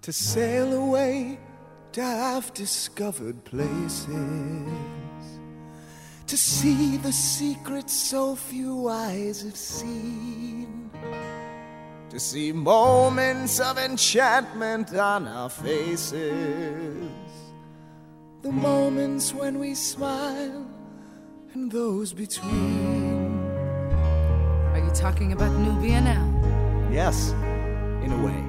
to sail away to half-discovered places, to see the secrets so few eyes have seen, to see moments of enchantment on our faces, the moments when we smile and those between. Are you talking about Nubia now? Yes, in a way.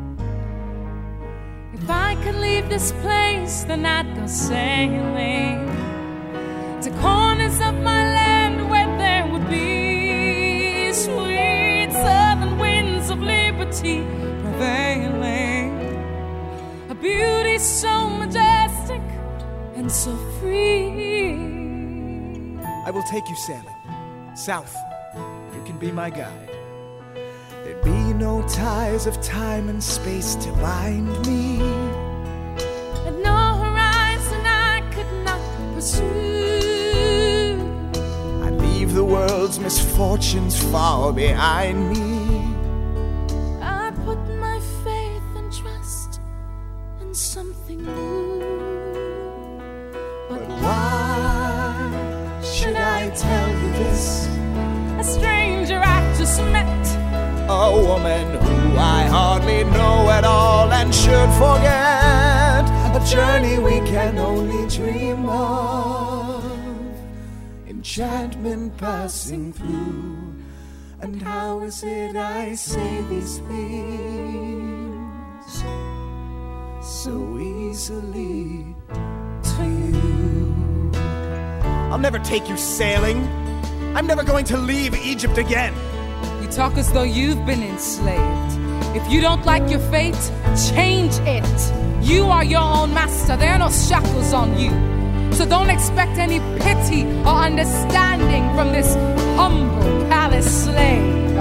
If I could leave this place, then I'd go sailing to corners of my land where there would be sweet southern winds of liberty prevailing, a beauty so majestic and so free. I will take you sailing south. You can be my guide. There'd be no ties of time and space to bind me, and no horizon I could not pursue. I'd leave the world's misfortunes far behind me. I put my faith and trust in something new. But why should I tell you this? A stranger I've just met, a woman who I hardly know at all and should forget, a journey we can only dream of, enchantment passing through. And how is it I say these things so easily to you? I'll never take you sailing. I'm never going to leave Egypt again. You talk as though you've been enslaved. If you don't like your fate, change it. You are your own master. There are no shackles on you. So don't expect any pity or understanding from this humble palace slave.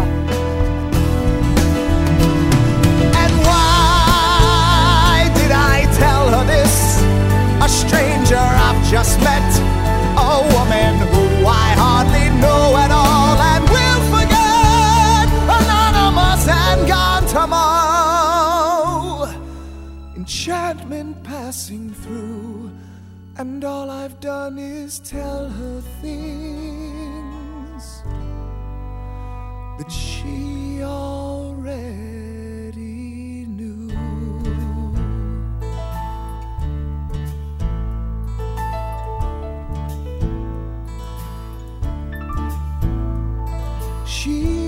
And why did I tell her this? A stranger I've just met, a woman who I hardly know at all and will forget, anonymous and gone tomorrow, enchantment passing through. And all I've done is tell her things that she already knew. She